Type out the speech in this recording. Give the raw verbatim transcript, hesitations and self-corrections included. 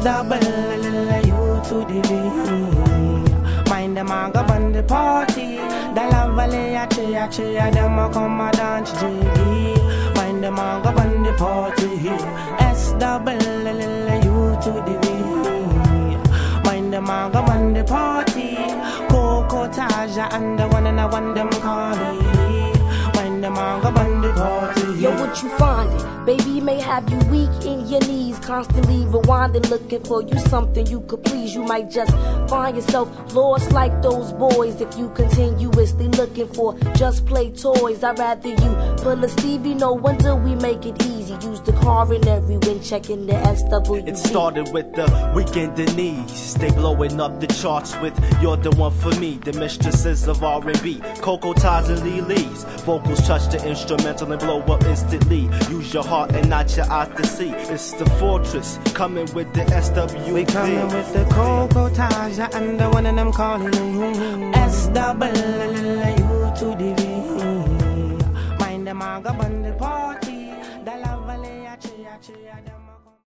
double U to the V. Mind them a go on the party. The love valley a tree a tree a them a come a dance J D. Mind them a go on the party. S double U to the V. Mind them a go on the party. Coco Taja and the one and the one them call it. Mind them a go on the party. Yo, what you findin'? Baby, you may have you weak in your knees, constantly rewinding, looking for you something you could please. You might just find yourself lost like those boys if you continuously looking for just play toys. I'd rather you pull a Stevie, no wonder we make it easy. Use the car in every wind, checking the S W V. It started with the Weekend Denise. They blowing up the charts with You're the One for Me, the mistresses of R and B. Coco Ties and Lee Lee's vocals touch the instrumental and blow up instantly. Use your heart and not your eyes to see. It's the fortress coming with the S W V. We coming with the Coco Taja and the one of them calling S double U to the V. Mind them a go on the party. The love valley a tree a tree a